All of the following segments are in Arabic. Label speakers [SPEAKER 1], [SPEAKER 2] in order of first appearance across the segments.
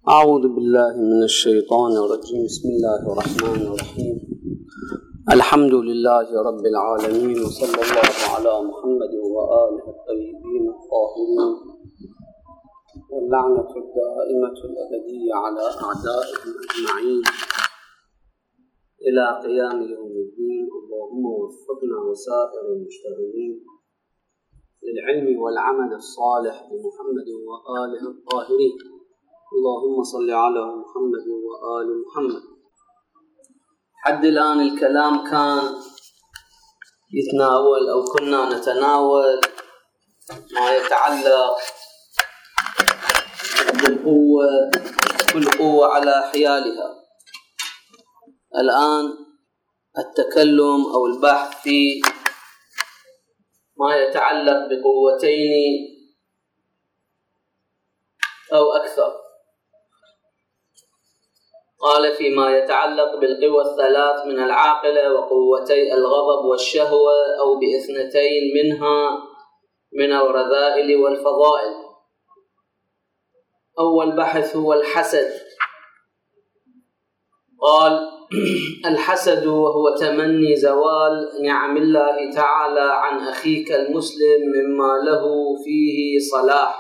[SPEAKER 1] أعوذ بالله من الشيطان الرجيم. بسم الله الرحمن الرحيم. الحمد لله رب العالمين، وصلى الله على محمد وآله الطيبين الطاهرين، واللعنة الدائمة الأبدية على أعدائهم أجمعين إلى قيام يوم الدين. اللهم وفقنا وسائر المشتغلين للعلم والعمل الصالح بمحمد وآله الطاهرين. اللهم صل على محمد وآل محمد. حد الآن الكلام كان يتناول أو كنا نتناول ما يتعلق بالقوة، كل قوة على حيالها. الآن التكلم أو البحث في ما يتعلق بقوتين أو أكثر. قال فيما يتعلق بالقوى الثلاث من العاقلة وقوتي الغضب والشهوة، أو باثنتين منها من الرذائل والفضائل. أول بحث هو الحسد. قال الحسد وهو تمني زوال نعم الله تعالى عن أخيك المسلم مما له فيه صلاح،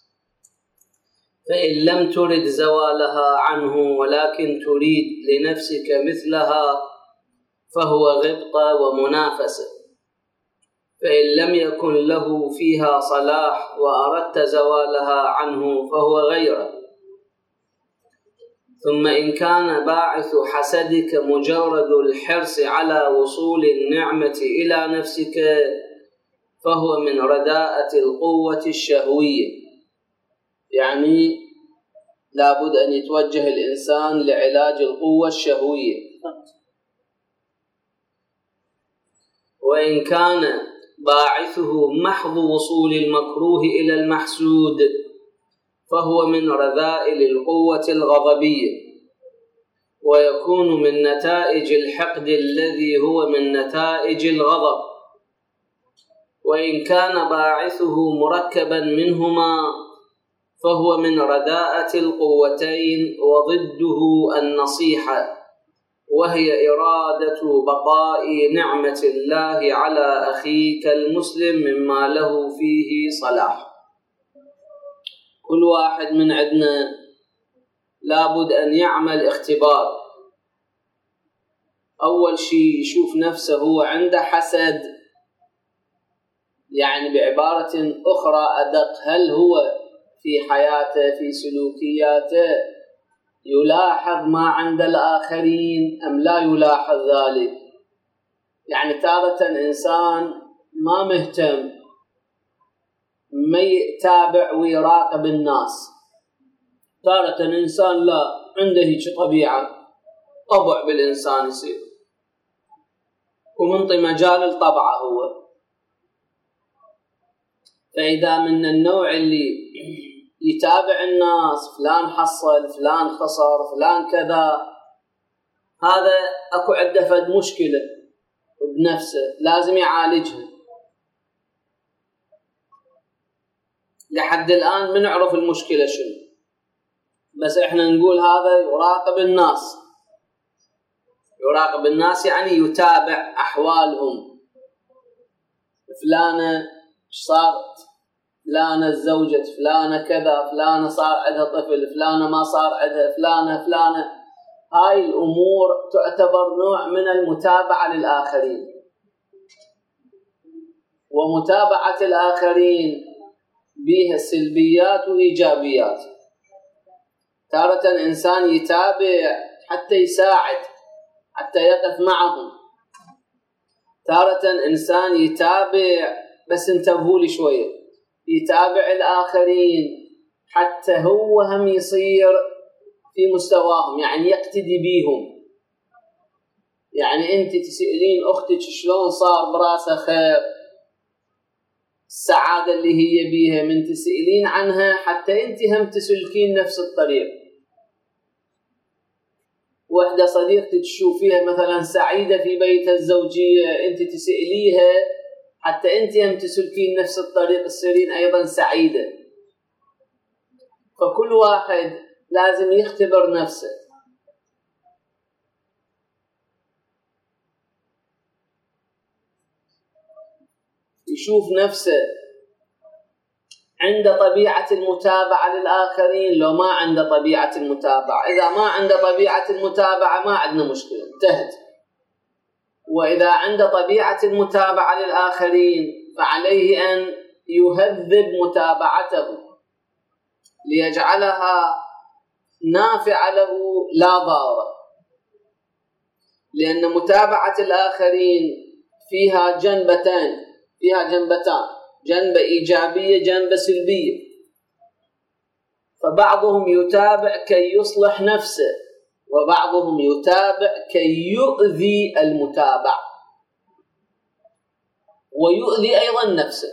[SPEAKER 1] فإن لم ترد زوالها عنه ولكن تريد لنفسك مثلها فهو غبطة ومنافسة، فإن لم يكن له فيها صلاح وأردت زوالها عنه فهو غيره. ثم إن كان باعث حسدك مجرد الحرص على وصول النعمة إلى نفسك فهو من رداءة القوة الشهوية، يعني لابد أن يتوجه الإنسان لعلاج القوة الشهوية. وإن كان باعثه محض وصول المكروه إلى المحسود فهو من رذائل القوة الغضبية، ويكون من نتائج الحقد الذي هو من نتائج الغضب. وإن كان باعثه مركبا منهما فهو من رداءة القوتين وضده النصيحة، وهي إرادة بقاء نعمة الله على أخيك المسلم مما له فيه صلاح. كل واحد من عندنا لابد أن يعمل اختبار. أول شيء يشوف نفسه هو عنده حسد، يعني بعبارة أخرى أدق، هل هو في حياته في سلوكياته يلاحظ ما عند الآخرين أم لا يلاحظ ذلك؟ يعني تارة إنسان ما مهتم، ما يتابع ويراقب الناس، تارة إنسان لا عنده هيك طبيعة، طبع بالإنسان يصير ومنطي مجال الطبع هو. فإذا من النوع اللي يتابع الناس، فلان حصل، فلان خسر، فلان كذا، هذا أكو عنده فد مشكلة بنفسه لازم يعالجها. لحد الآن ما نعرف المشكلة شنو، بس إحنا نقول هذا يراقب الناس. يراقب الناس يعني يتابع أحوالهم، فلانة صارت، فلانة زوجة، فلانة كذا، فلانة صار عندها طفل، فلانة ما صار عندها، فلانة. هاي الأمور تعتبر نوع من المتابعة للآخرين. ومتابعة الآخرين بيها سلبيات وإيجابيات. تارة إنسان يتابع حتى يساعد، حتى يقف معهم. تارة إنسان يتابع بس انتبهوا لي شوية، يتابع الآخرين حتى هو هم يصير في مستواهم، يعني يقتدي بيهم. يعني أنت تسألين أختك شلون صار براسها خير، السعادة اللي هي بيها، من تسألين عنها حتى أنت هم تسلكين نفس الطريق. واحدة صديقتك تشوفيها مثلا سعيدة في بيتها الزوجية، أنت تسأليها حتى أنت هم تسلكين نفس الطريق، تصيرين أيضا سعيدة. فكل واحد لازم يختبر نفسه، يشوف نفسه عنده طبيعة المتابعة للآخرين لو ما عنده طبيعة المتابعة. إذا ما عنده طبيعة المتابعة ما عندنا مشكلة، انتهت. وإذا عنده طبيعة المتابعة للآخرين فعليه أن يهذب متابعته ليجعلها نافعة له لا ضارة، لأن متابعة الآخرين فيها جنبتان، جنبة إيجابية جنبة سلبية. فبعضهم يتابع كي يصلح نفسه، وبعضهم يتابع كي يؤذي المتابع ويؤذي أيضا نفسه.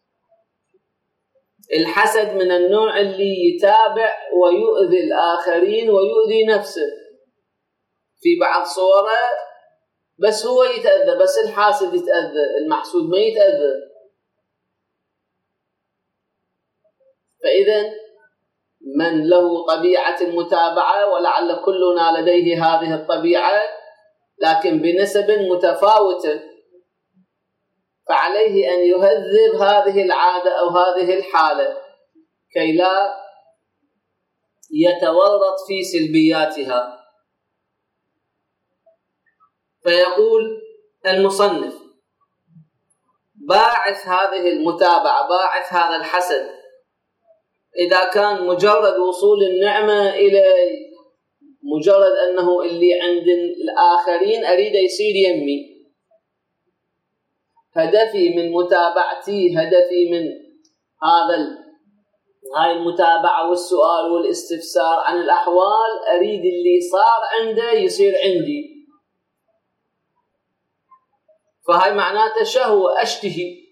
[SPEAKER 1] الحسد من النوع اللي يتابع ويؤذي الآخرين ويؤذي نفسه في بعض صوره، بس هو يتأذى، بس الحاسد يتأذى، المحسود ما يتأذى. فإذا من له طبيعة المتابعة، ولعل كلنا لديه هذه الطبيعة لكن بنسب متفاوتة، فعليه أن يهذب هذه العادة أو هذه الحالة كي لا يتورط في سلبياتها. فيقول المصنف: باعث هذه المتابعة، باعث هذا الحسد، إذا كان مجرد وصول النعمة إلي، مجرد أنه اللي عند الآخرين أريد يصير يمي، هدفي من متابعتي، هدفي من هاي المتابعة والسؤال والاستفسار عن الأحوال، أريد اللي صار عنده يصير عندي. فهاي معناته شهوة، أشتهي.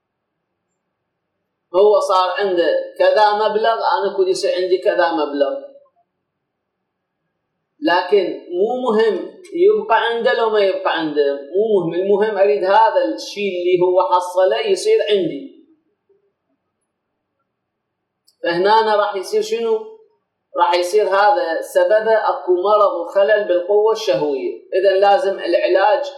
[SPEAKER 1] هو صار عنده كذا مبلغ، أنا كنت يصير عندي كذا مبلغ، لكن مو مهم يبقى عنده لو ما يبقى عنده، مو مهم. المهم أريد هذا الشيء اللي هو حصله يصير عندي. فهنا أنا راح يصير شنو؟ راح يصير هذا سببه أكو مرض وخلل بالقوة الشهوية. إذا لازم العلاج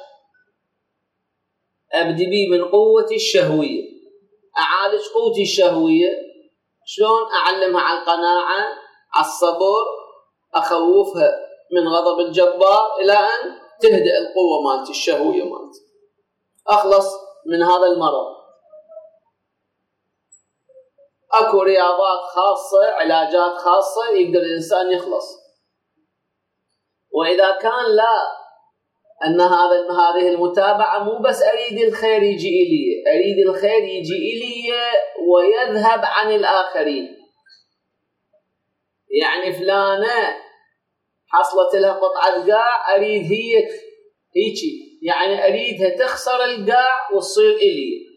[SPEAKER 1] أبدي بيه من قوتي الشهوية، أعالج قوتي الشهوية. شلون؟ أعلمها على القناعة، على الصبر، أخوفها من غضب الجبار إلى أن تهدأ القوة مالتي الشهوية مالتي، أخلص من هذا المرض. أكو رياضات خاصة، علاجات خاصة يقدر الإنسان يخلص. وإذا كان لا، أن هذه المتابعة مو بس أريد الخير يجي إلي، أريد الخير يجي إلي ويذهب عن الآخرين. يعني فلانة حصلت لها قطعة قاع، أريد هيجي، يعني أريدها تخسر القاع وتصير إلي.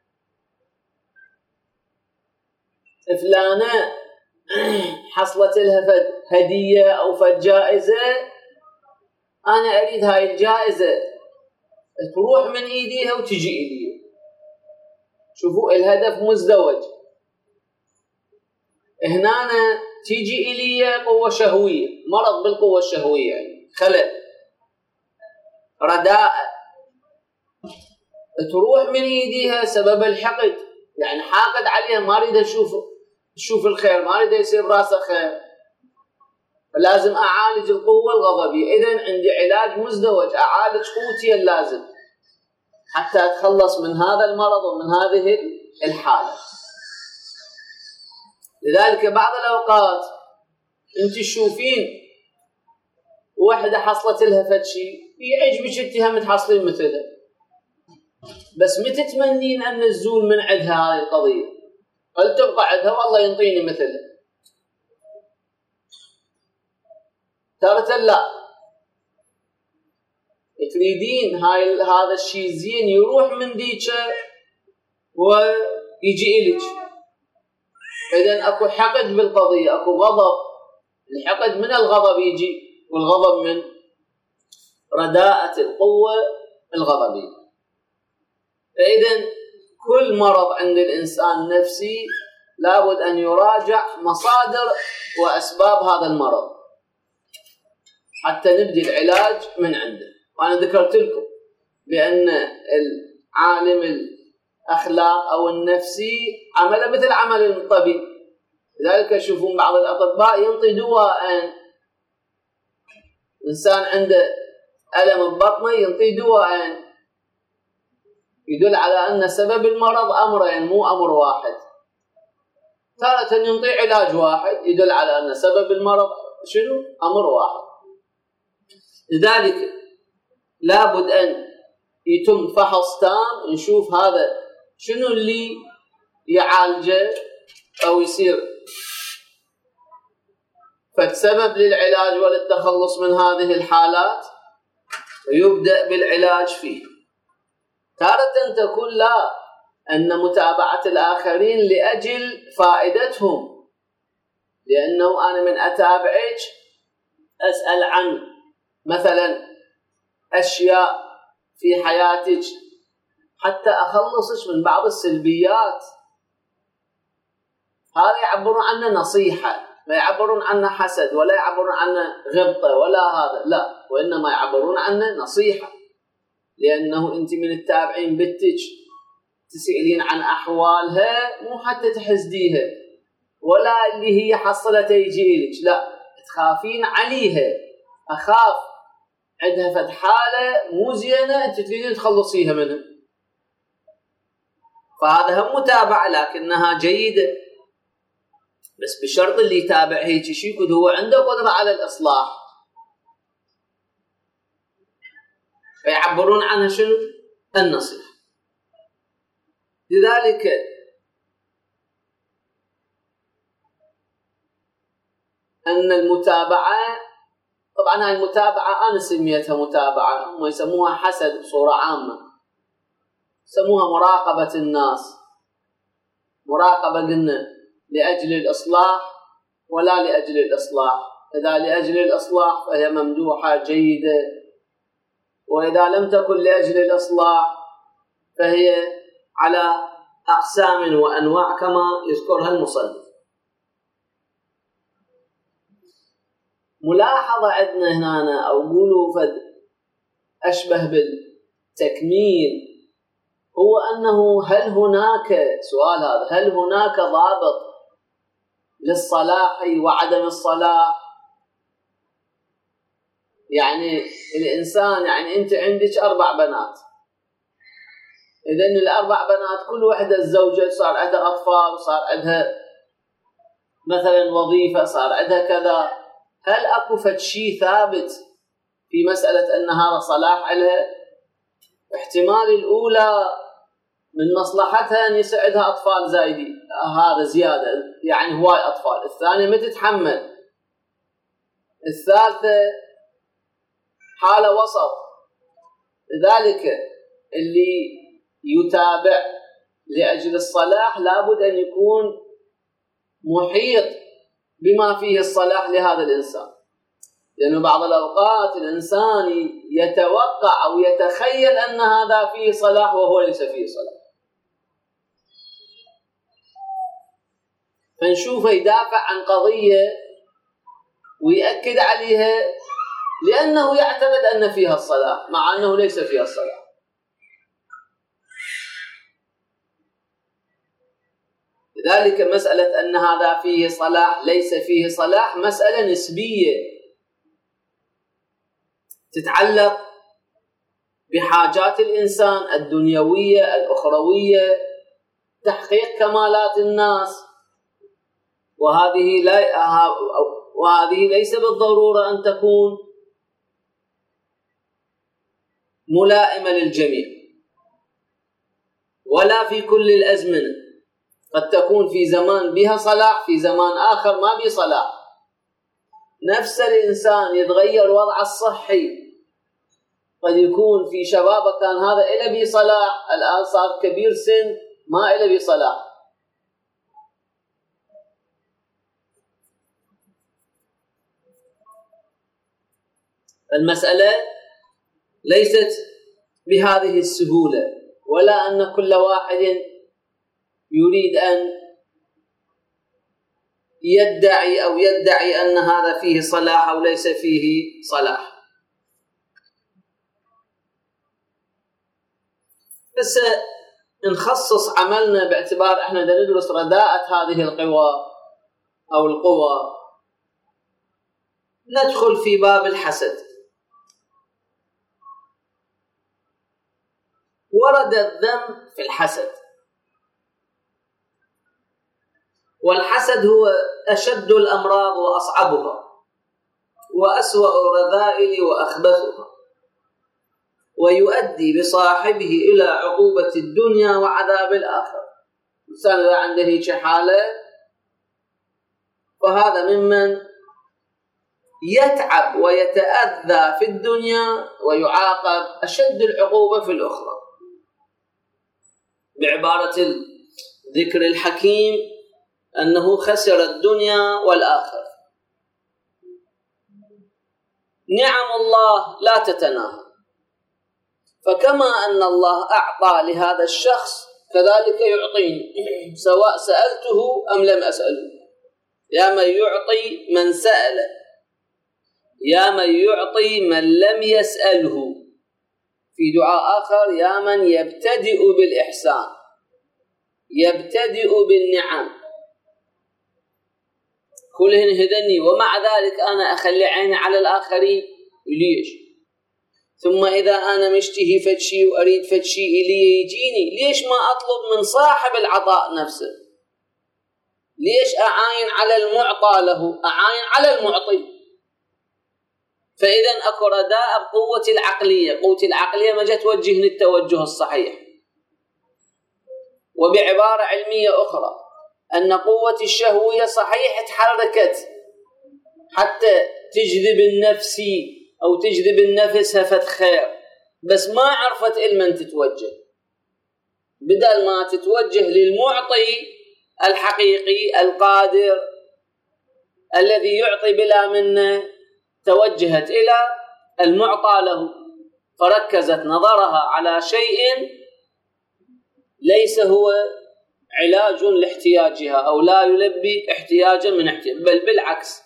[SPEAKER 1] فلانة حصلت لها هدية أو جائزة، أنا أريد هاي الجائزة تروح من إيديها وتجي إلي. شوفوا الهدف مزدوج. هنا أنا تيجي إلي قوة شهوية، مرض بالقوة الشهوية، يعني خلل، رداء، تروح من إيديها سبب الحقد، يعني حاقد عليها، ما أريد تشوف الخير، ما أريد يصير راسه خير. فلازم أعالج القوة الغضبية. إذن عندي علاج مزدوج، أعالج قوتي اللازم حتى أتخلص من هذا المرض ومن هذه الحالة. لذلك بعض الأوقات أنت تشوفين واحدة حصلت لها فد شيء يعجبك أنت هم تحصلين مثلها، بس متى تتمنين أن الزول من عندها هذه القضية؟ هل تبقى عندها والله ينطيني مثلها؟ ترى لا، تريدين هذا الشيء زين يروح من ديكه ويجي إليك. إذن أكو حقد بالقضية، أكو غضب. الحقد من الغضب يجي، والغضب من رداءة القوة الغضبية. فإذن كل مرض عند الإنسان نفسي لابد أن يراجع مصادر وأسباب هذا المرض حتى نبدي العلاج من عنده. وأنا ذكرت لكم بأن العالم الأخلاق أو النفسي عمله مثل عمل الطبيب، لذلك يشوفون بعض الأطباء ينطي دواء، إنسان عنده ألم ببطنه ينطي دواء يدل على أن سبب المرض أمرين مو أمر واحد. تارة ينطي علاج واحد يدل على أن سبب المرض شنو؟ أمر واحد. لذلك لابد أن يتم فحص تام نشوف هذا شنو اللي يعالجه أو يصير فالسبب للعلاج وللتخلص من هذه الحالات ويبدأ بالعلاج فيه. تارة تكون لا أن متابعة الآخرين لأجل فائدتهم، لأنه أنا من أتابعك أسأل عن مثلا أشياء في حياتك حتى أخلصك من بعض السلبيات، هذا يعبرون عنه نصيحة، ما يعبرون عنه حسد ولا يعبرون عنه غبطة ولا هذا، لا، وإنما يعبرون عنه نصيحة، لأنه أنت من التابعين بنتك تسألين عن أحوالها مو حتى تحسديها ولا اللي هي حصلت يجيلك، لا، تخافين عليها، أخاف عندها فد حالة مو زينة أنت تريدين تخلصيها منها، فهذا هم متابعة لكنها جيدة، بس بشرط اللي يتابع هيك شيء يكون هو عنده قدرة على الإصلاح. فيعبرون عنها شنو؟ النصيحة. لذلك أن المتابعة، طبعا هاي المتابعة أنا سميتها متابعة، هم يسموها حسد بصورة عامة، يسموها مراقبة الناس. مراقبة قلنا لأجل الإصلاح ولا لأجل الإصلاح، إذا لأجل الإصلاح فهي ممدوحة جيدة، وإذا لم تكن لأجل الإصلاح فهي على أقسام وأنواع كما يذكرها المصنف. ملاحظة عندنا هنا أو قولوا فد أشبه بالتكميل، هو أنه هل هناك سؤال هذا، هل هناك ضابط للصلاح وعدم الصلاح؟ يعني الإنسان، يعني أنت عندك 4 بنات، إذن ال4 بنات كل واحدة الزوجة صار عندها أطفال، صار عندها مثلا وظيفة، صار عندها كذا، هل أكو فد شيء ثابت في مسألة أن هذا صلاح لها؟ احتمال الأولى من مصلحتها أن يسعدها أطفال زايدين، هذا زيادة يعني هواي أطفال، الثانية ما تتحمل، الثالثة حالة وسط. لذلك اللي يتابع لأجل الصلاح لابد أن يكون محيط بما فيه الصلاح لهذا الإنسان، لأنه بعض الأوقات الإنسان يتوقع أو يتخيل أن هذا فيه صلاح وهو ليس فيه صلاح، فنشوفه يدافع عن قضية ويأكد عليها لأنه يعتقد أن فيها الصلاح مع أنه ليس فيها الصلاح. لذلك مسألة أن هذا فيه صلاح ليس فيه صلاح مسألة نسبية تتعلق بحاجات الإنسان الدنيوية الأخروية، تحقيق كمالات الناس، وهذه ليس بالضرورة أن تكون ملائمة للجميع ولا في كل الأزمنة، قد تكون في زمان بها صلاح، في زمان آخر ما بها صلاح. نفس الإنسان يتغير وضعه الصحي، قد يكون في شبابه كان هذا إلا به صلاح، الآن صار كبير سن ما إلا به صلاح. المسألة ليست بهذه السهولة، ولا أن كل واحد يريد أن يدعي أن هذا فيه صلاح أو ليس فيه صلاح. بس نخصص عملنا باعتبار احنا ندرس رداءة هذه القوى أو القوى، ندخل في باب الحسد. ورد الذم في الحسد، والحسد هو أشد الأمراض وأصعبها وأسوأ الرذائل وأخبثها، ويؤدي بصاحبه إلى عقوبة الدنيا وعذاب الآخرة. الإنسان إذا عنده هيك حالة فهذا ممن يتعب ويتأذى في الدنيا ويعاقب أشد العقوبة في الأخرى. بعبارة الذكر الحكيم أنه خسر الدنيا والآخرة. نعم الله لا تتناهى، فكما أن الله أعطى لهذا الشخص كذلك يعطيني، سواء سألته أم لم أسأله. يا من يعطي من سأل، يا من يعطي من لم يسأله. في دعاء آخر: يا من يبتدئ بالإحسان، يبتدئ بالنعم، كلهن هدني ومع ذلك أنا أخلي عيني على الآخرين. ليش؟ ثم إذا أنا مشتهي فد شيء وأريد فد شيء إلي يجيني، ليش ما أطلب من صاحب العطاء نفسه؟ ليش أعاين على المعطى له؟ أعاين على المعطي. فإذا أكو رداء بقوة العقلية. قوة العقلية ما جت توجهني التوجه الصحيح. وبعبارة علمية أخرى أن قوة الشهوية صحيح تحركت حتى تجذب النفس أو تجذب النفس هفت خير، بس ما عرفت إلمن تتوجه. بدل ما تتوجه للمعطي الحقيقي القادر الذي يعطي بلا منه، توجهت إلى المعطى له، فركزت نظرها على شيء ليس هو علاج لاحتياجها أو لا يلبي احتياجا من احتياج، بل بالعكس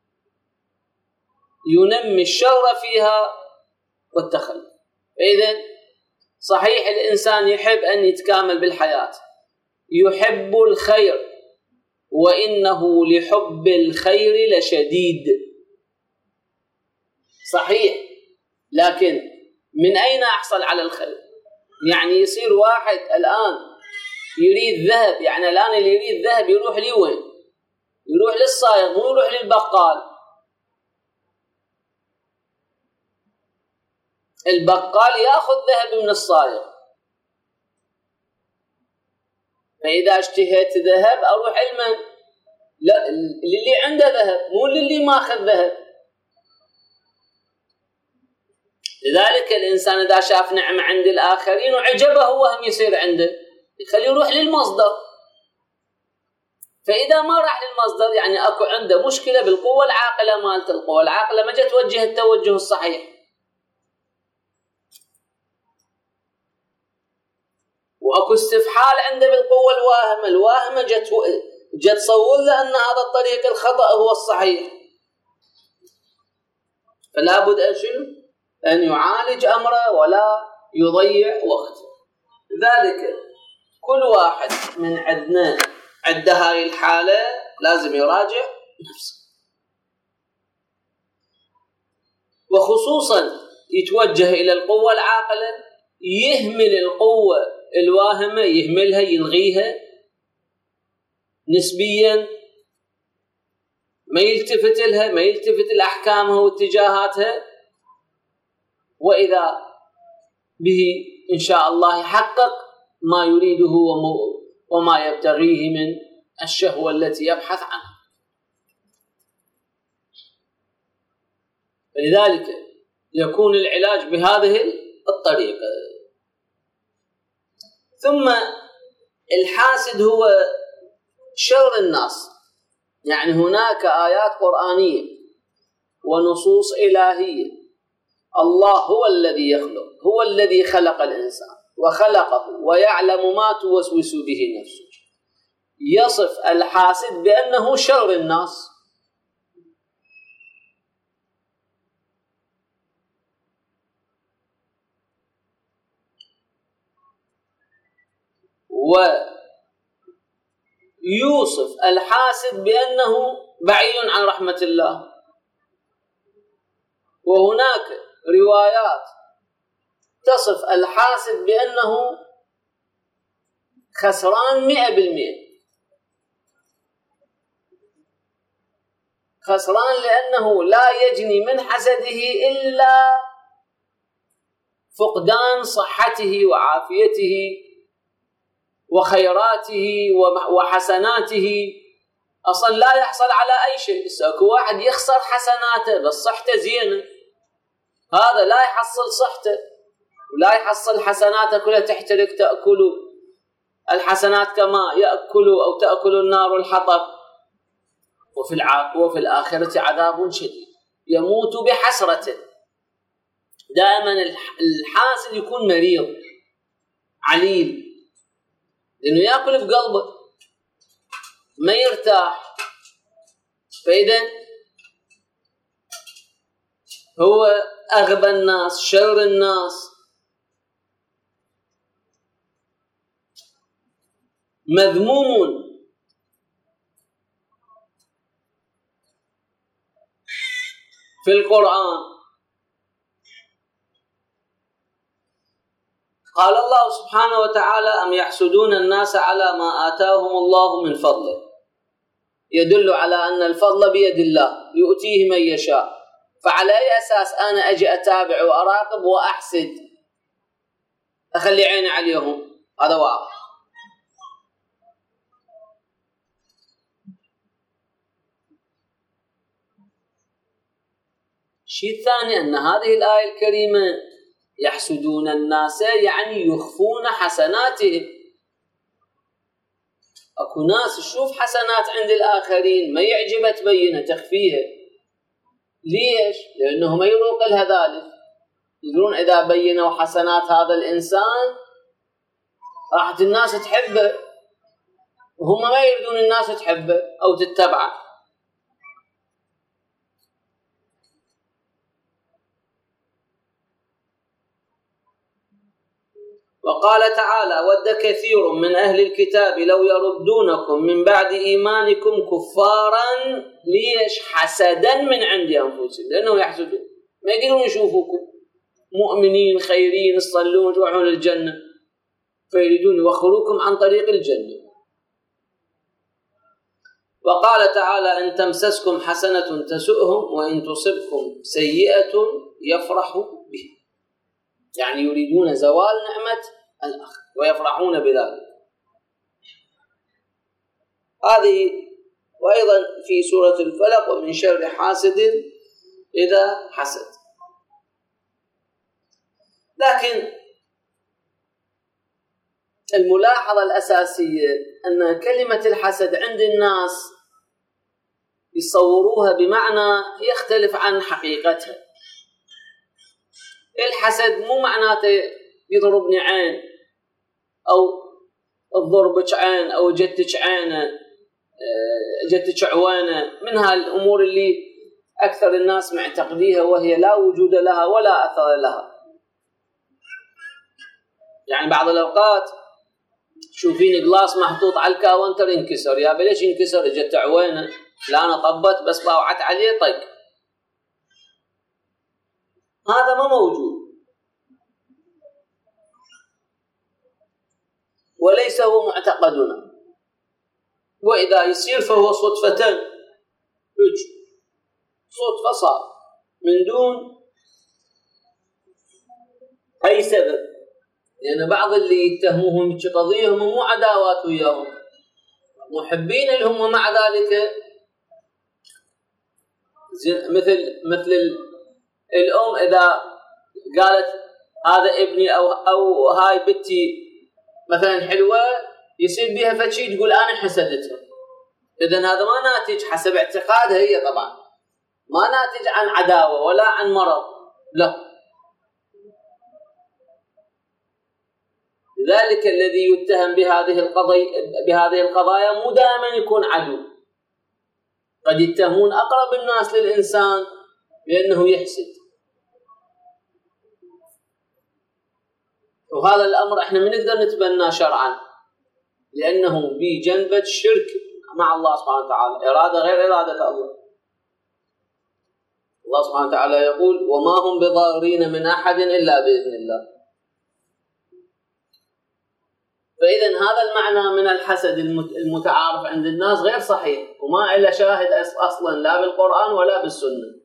[SPEAKER 1] ينمي الشر فيها والتخلف. فإذا صحيح الإنسان يحب أن يتكامل بالحياة، يحب الخير، وإنه لحب الخير لشديد. صحيح، لكن من أين أحصل على الخير؟ يعني يصير واحد الآن يريد ذهب، يعني الآن اللي يريد ذهب يروح لي وين؟ يروح للصايغ، مو يروح للبقال. البقال يأخذ ذهب من الصايغ. فإذا اشتهيت ذهب أروح لمن؟ لا، للي عنده ذهب، مو للي ما أخذ ذهب. لذلك الإنسان إذا شاف نعمة عند الآخرين وعجبه هو هم يصير عنده، يخليه يروح للمصدر. فإذا ما راح للمصدر يعني أكو عنده مشكلة بالقوة العاقلة مالته. القوة العاقلة ما جت توجه التوجه الصحيح. وأكو استفحال عنده بالقوة الواهمة. الواهمة جت تصور له أن هذا الطريق الخطأ هو الصحيح. فلا بد أن يعالج أمره ولا يضيع وقته. لذلك كل واحد من عندنا عنده هاي الحالة لازم يراجع نفسه، وخصوصا يتوجه إلى القوة العاقلة، يهمل القوة الواهمة، يهملها، يلغيها نسبيا، ما يلتفت لها، ما يلتفت لأحكامها واتجاهاتها، وإذا به إن شاء الله يحقق ما يريده وما يبتغيه من الشهوة التي يبحث عنها. فلذلك يكون العلاج بهذه الطريقة. ثم الحاسد هو شر الناس. يعني هناك آيات قرآنية ونصوص إلهية. الله هو الذي يخلق، هو الذي خلق الإنسان وخلقه ويعلم ما توسوس به نفسه. يصف الحاسد بأنه شر الناس. ويوصف الحاسد بأنه بعيد عن رحمة الله. وهناك روايات تصف الحاسد بأنه خسران 100%. خسران لأنه لا يجني من حسده إلا فقدان صحته وعافيته وخيراته وحسناته. أصلا لا يحصل على أي شيء. اكو واحد يخسر حسناته بس صحته زينة، هذا لا يحصل صحته ولا يحصل حسناته كلها تحترق تأكل الحسنات كما يأكل أو تأكل النار الحطب. وفي الآخرة عذاب شديد يموت بحسرة. دائما الحاسد يكون مريض عليل، لأنه يأكل في قلبه ما يرتاح. فإذا هو أغبى الناس، شر الناس، مذموم. في القرآن قال الله سبحانه وتعالى: أم يحسدون الناس على ما آتاهم الله من فضله. يدل على أن الفضل بيد الله يؤتيه من يشاء. فعلى أي أساس أنا أجي أتابع وأراقب وأحسد أخلي عيني عليهم؟ هذا واضح. الشيء الثاني أن هذه الآية الكريمة يحسدون الناس يعني يخفون حسناتهم. أكو ناس تشوف حسنات عند الآخرين ما يعجبها تبينها تخفيها. ليش؟ لأنه ما يروق لها ذلك. يقولون إذا بينوا حسنات هذا الإنسان راحت الناس تحبه، وهم ما يريدون الناس تحبه أو تتبعه. وقال تعالى: ود كثير من أهل الكتاب لو يردونكم من بعد إيمانكم كفارا. ليش؟ حسدا من عند أنفسهم، لأنه يحسدون ما يقدرون يشوفوكم مؤمنين خيرين تصلون تروحون الجنة، فيريدون يوخروكم عن طريق الجنة. وقال تعالى: إن تمسسكم حسنة تسؤهم وإن تصبكم سيئة يفرحوا بها. يعني يريدون زوال نعمة الآخر ويفرحون بذلك. هذه وأيضا في سورة الفلق: ومن شر حاسد إذا حسد. لكن الملاحظة الأساسية أن كلمة الحسد عند الناس يصوروها بمعنى يختلف عن حقيقتها. الحسد مو معناته يضربني عين أو تضربك عين أو جتك عينه جتك عوانه، من هالأمور اللي أكثر الناس معتقديها وهي لا وجود لها ولا أثر لها. يعني بعض الأوقات تشوفين جلاس محطوط على الكاونتر ينكسر، يا بليش ينكسر؟ جت عوانه، لا أنا طبت بس باوعت عليه طق. هذا ما موجود وليس هو معتقدنا. وإذا يصير فهو صدفة، صدفة صار من دون أي سبب. لأن بعض اللي يتهموهم بقضيهم مو عداوات وياهم، محبين لهم، ومع ذلك مثل الأم إذا قالت هذا ابني أو هاي بنتي مثلا حلوة يصير بها فشي تقول أنا حسدتها. إذن هذا ما ناتج حسب اعتقادها هي، طبعا ما ناتج عن عداوة ولا عن مرض، لا، لذلك الذي يتهم بهذه القضايا مو دائما يكون عدو، قد يتهمون أقرب الناس للإنسان بأنه يحسد. وهذا الأمر إحنا ما نقدر نتبناه شرعا، لأنه بجنبة شرك مع الله سبحانه وتعالى، إرادة غير إرادة الله. الله سبحانه وتعالى يقول: وما هم بضارين من أحد إلا بإذن الله. فإذا هذا المعنى من الحسد المتعارف عند الناس غير صحيح، وما إلا شاهد أصلا لا بالقرآن ولا بالسنة.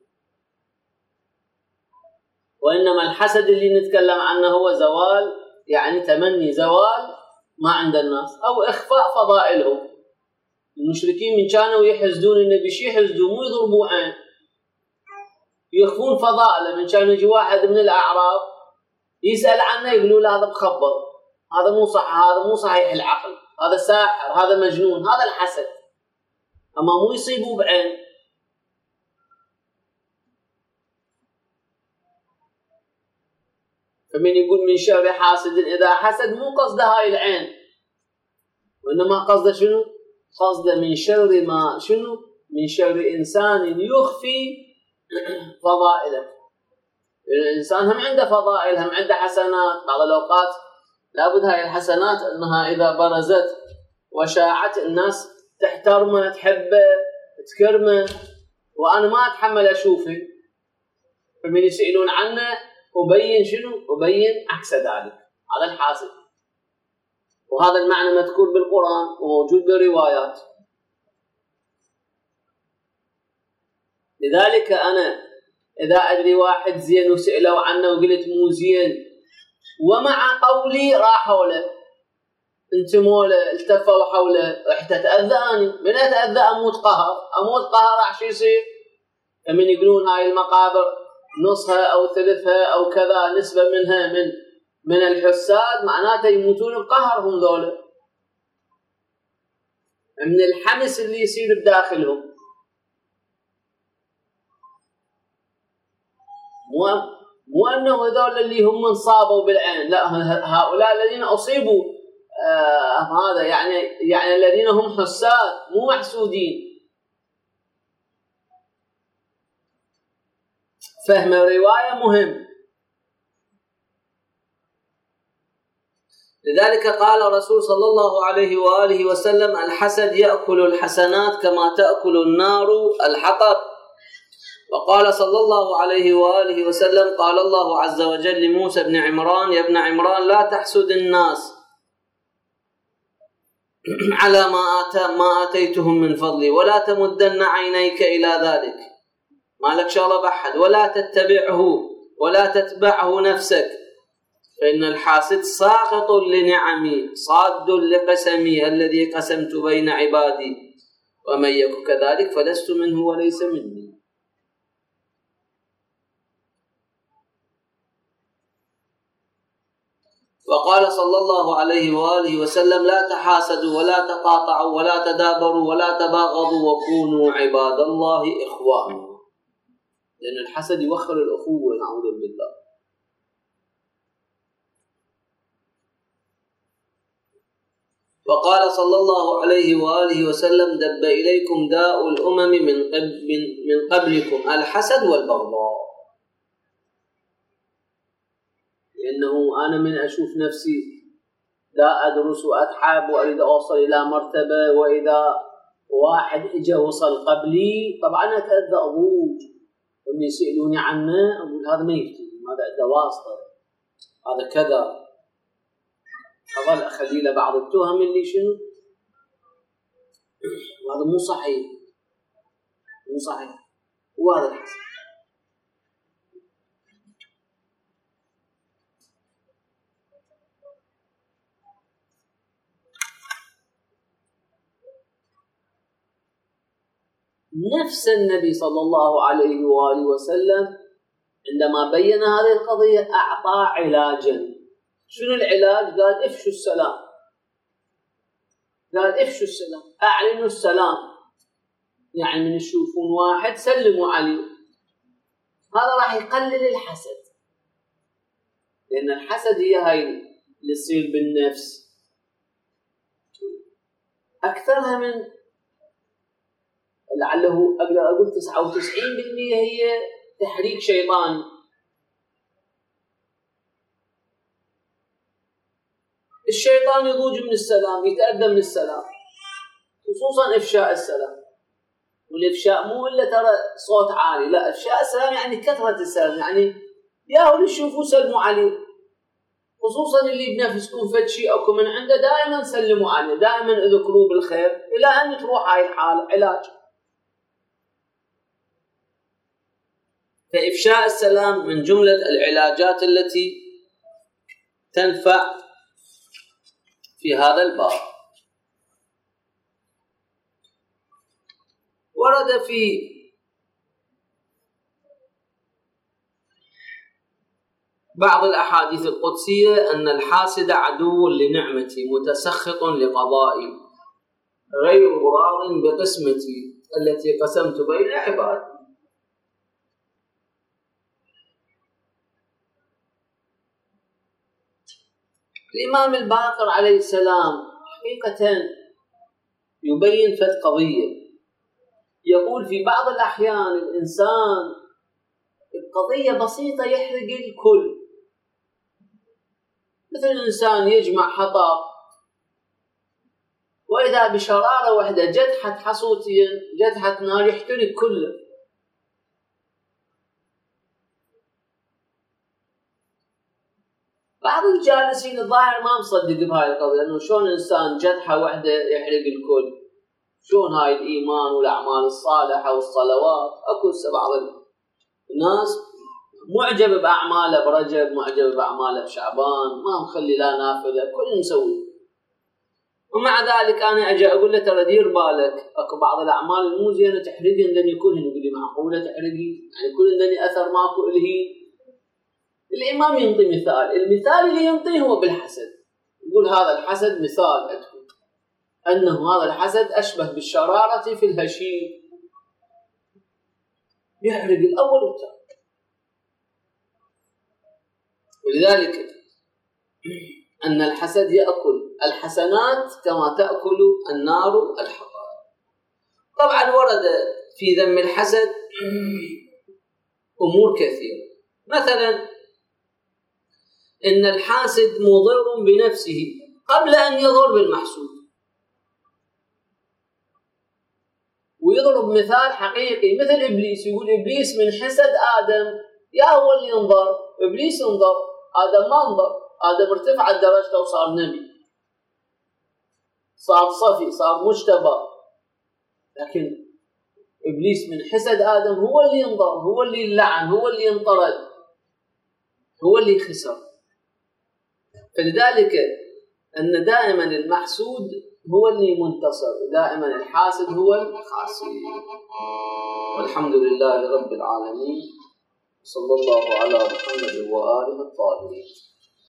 [SPEAKER 1] وإنما الحسد اللي نتكلم عنه هو زوال، يعني تمني زوال ما عند الناس، أو إخفاء فضائلهم. المشركين من كانوا يحسدون النبي، شي يحسدون مو يضربوا عين، يخفون فضائله. من كان يجي واحد من الأعراب يسأل عنه يقولوا له هذا مخبر، هذا مو صح، هذا مو صحيح العقل، هذا ساحر، هذا مجنون. هذا الحسد، أما مو يصيبوا بعين. فمن يقول من شر حاسد إذا حسد، مو قصده هاي العين، وإنما قصده شنو؟ قصده من شر ما شنو؟ من شر إنسان يخفي فضائله. الإنسان هم عنده فضائل، هم عنده حسنات. بعض الأوقات لابد هاي الحسنات أنها إذا برزت وشاعت الناس تحترمه، تحبه، تكرمه، وأنا ما أتحمل أشوفه. فمن يسألون عنه أبين شنو؟ أبين عكس ذلك. هذا الحاسد. وهذا المعنى مذكور بالقرآن وموجود بالروايات. لذلك أنا إذا أدري واحد زين وسألوا عنه وقلت مو زين، ومع قولي راحوا له، انتموا له، التفوا حوله، رحت أتأذى أنا. من أتأذى أموت قهر راح شو يصير؟ فمن يقولون هاي المقابر نصها أو ثلثها أو كذا نسبة منها من الحساد، معناته يموتون بقهر هم ذولا، من الحمس اللي يصير بداخلهم. مو أنه هذول اللي هم انصابوا بالعين، لا، هؤلاء الذين أصيبوا هذا يعني الذين هم حساد مو محسودين. فهم الرواية مهم. لذلك قال الرسول صلى الله عليه وآله وسلم: الحسد يأكل الحسنات كما تأكل النار الحطب. وقال صلى الله عليه وآله وسلم: قال الله عز وجل لموسى بن عمران: يا ابن عمران لا تحسد الناس على ما آتيتهم من فضلي، ولا تمدن عينيك إلى ذلك، ما لك شغله بأحد، ولا تتبعه ولا تتبعه نفسك، فإن الحاسد ساقط لنعمي صاد لقسمي الذي قسمت بين عبادي، ومن يك كذلك فلست منه وليس مني. وقال صلى الله عليه وآله وسلم: لا تحاسدوا ولا تقاطعوا ولا تدابروا ولا تباغضوا وكونوا عباد الله إخوانا. لأن الحسد يوخر الأخوة، نعوذ بالله. وقال صلى الله عليه وآله وسلم: دب إليكم داء الأمم من قبلكم الحسد والبغضاء. لأنه أنا من أشوف نفسي لا أدرس وأتعب وأريد أوصل إلى مرتبة، وإذا واحد إجا وصل قبلي طبعا أتأذى أضوج، ومن يسألوني عنه أقول هذا ما يفتي، هذا عنده واسطة، هذا كذا، أظل أخلي له بعض التهم اللي شنو، وهذا مو صحيح، مو صحيح. وهذا الحسن. نفس النبي صلى الله عليه وآله وسلم عندما بين هذه القضية أعطى علاجا. شنو العلاج؟ قال افشوا السلام، قال افشوا السلام، أعلنوا السلام، يعني من يشوفون واحد سلموا عليه. هذا راح يقلل الحسد، لأن الحسد هي هاي اللي يصير بالنفس أكثرها من لعله أقدر أقول 99% هي تحريك شيطاني. الشيطان يضوج من السلام، يتأذى من السلام، خصوصا إفشاء السلام. والإفشاء مو إلا ترى صوت عالي، لا، إفشاء السلام يعني كثرة السلام، يعني ياهو يشوفوا سلموا عليه، خصوصا اللي بنفسكم فد شيء أكو من عنده دائما سلموا عليه، دائما اذكروه بالخير إلى أن تروح هاي الحالة. علاج فإفشاء السلام من جملة العلاجات التي تنفع في هذا الباب. ورد في بعض الأحاديث القدسية أن الحاسد عدو لنعمتي متسخط لقضائي غير راض بقسمتي التي قسمت بين عبادي. الإمام الباقر عليه السلام حقيقة يبين فد قضية، يقول في بعض الأحيان الإنسان القضية بسيطة يحرق الكل، مثل الإنسان يجمع حطب وإذا بشرارة واحدة جدحت حصوتين، جدحت نار، يحترق كله. بعض الجالسين الظاهر ما مصدق بهاي القضية، أنه شلون إنسان جدحة واحدة يحرق الكل، شلون هاي الإيمان والأعمال الصالحة والصلوات. أكو بعض الناس معجب بأعماله برجب، معجب بأعماله بشعبان، ما مخلي لا نافلة، كل مسوي. ومع ذلك أنا أجي أقول له ترى دير بالك، أكو بعض الأعمال المو زينة تحرقي لن يكون، يقول لي معقولة تحرقي؟ يعني كل لن أثر ماكو إلهي. الإمام ينطي مثال، المثال اللي ينطيه هو بالحسد، يقول هذا الحسد مثال عندكم أنه هذا الحسد أشبه بالشرارة في الهشيم، يحرق الأول والثاني. ولذلك أن الحسد يأكل الحسنات كما تأكل النار الحطب. طبعا ورد في ذم الحسد أمور كثيرة، مثلا إن الحاسد مضر بنفسه قبل أن يضر بالمحسود. ويضرب مثال حقيقي مثل إبليس، يقول إبليس من حسد آدم يا هو اللي ينضر، إبليس ينضر، آدم ما انضر. آدم ارتفع درجته وصار نبي، صار صفي، صار مجتبى، لكن إبليس من حسد آدم هو اللي ينضر، هو اللي يلعن، هو اللي ينطرد، هو اللي خسر. فلذلك أن دائما المحسود هو اللي منتصر، دائما الحاسد هو الخاسر. والحمد لله رب العالمين، صلى الله على محمد وآله الطاهرين.